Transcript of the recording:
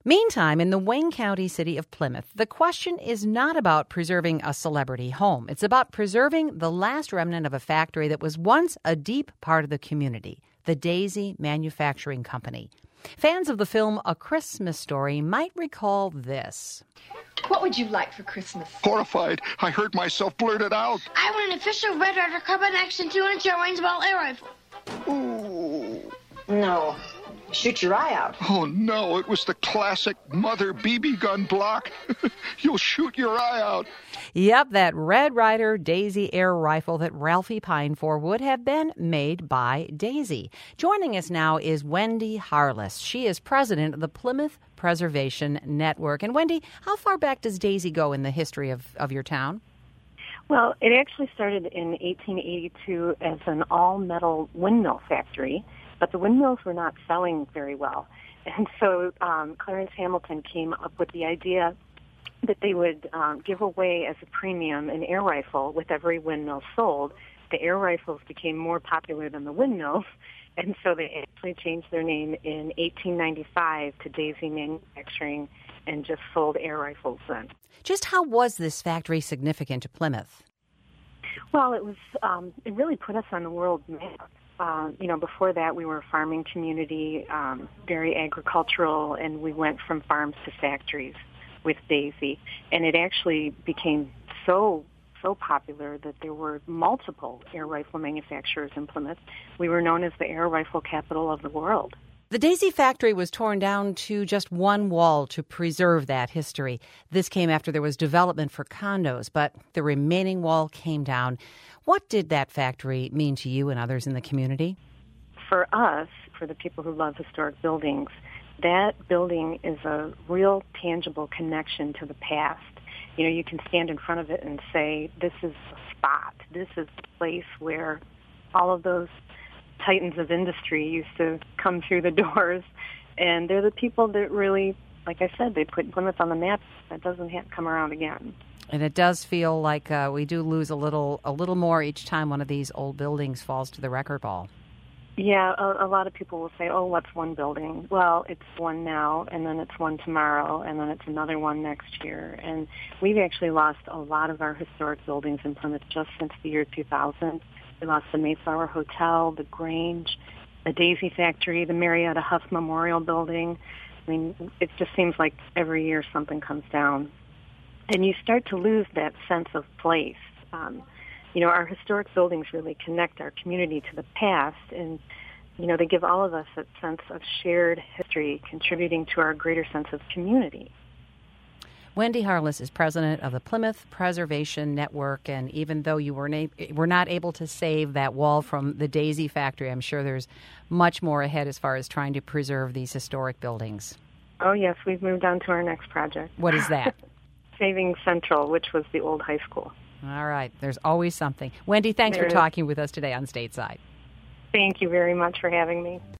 Meantime, in the Wayne County city of Plymouth, the question is not about preserving a celebrity home. It's about preserving the last remnant of a factory that was once a deep part of the community, the Daisy Manufacturing Company. Fans of the film A Christmas Story might recall this. What would you like for Christmas? Horrified, I heard myself blurt it out. I want an official Red Ryder Carbine Action 2-inch air-range ball air rifle. Ooh. No. Shoot your eye out. Oh, no, it was the classic Mother BB gun block. You'll shoot your eye out. Yep, that Red Ryder Daisy air rifle that Ralphie pined for would have been made by Daisy. Joining us now is Wendy Harless. She is president of the Plymouth Preservation Network. And Wendy, how far back does Daisy go in the history of your town? Well, it actually started in 1882 as an all-metal windmill factory, but the windmills were not selling very well. And so Clarence Hamilton came up with the idea that they would give away as a premium an air rifle with every windmill sold. The air rifles became more popular than the windmills, and so they actually changed their name in 1895 to Daisy Manufacturing and just sold air rifles then. Just how was this factory significant to Plymouth? Well, it was. It really put us on the world map. Before that, we were a farming community, very agricultural, and we went from farms to factories with Daisy. And it actually became so popular that there were multiple air rifle manufacturers in Plymouth. We were known as the air rifle capital of the world. The Daisy factory was torn down to just one wall to preserve that history. This came after there was development for condos, but the remaining wall came down. What did that factory mean to you and others in the community? For us, for the people who love historic buildings, that building is a real tangible connection to the past. You know, you can stand in front of it and say, this is a spot. This is the place where all of those titans of industry used to come through the doors. And they're the people that really, like I said, they put Plymouth on the map. That doesn't come around again. And it does feel like we do lose a little more each time one of these old buildings falls to the wrecking ball. Yeah, a lot of people will say, oh, what's one building? Well, it's one now, and then it's one tomorrow, and then it's another one next year. And we've actually lost a lot of our historic buildings in Plymouth just since the year 2000. We lost the Mayflower Hotel, the Grange, the Daisy Factory, the Marietta Huff Memorial Building. I mean, it just seems like every year something comes down. And you start to lose that sense of place. Our historic buildings really connect our community to the past, and, they give all of us that sense of shared history, contributing to our greater sense of community. Wendy Harless is president of the Plymouth Preservation Network, and even though you were not able to save that wall from the Daisy factory, I'm sure there's much more ahead as far as trying to preserve these historic buildings. Oh, yes, we've moved on to our next project. What is that? Saving Central, which was the old high school. All right, there's always something. Wendy, thanks for talking with us today on Stateside. Thank you very much for having me.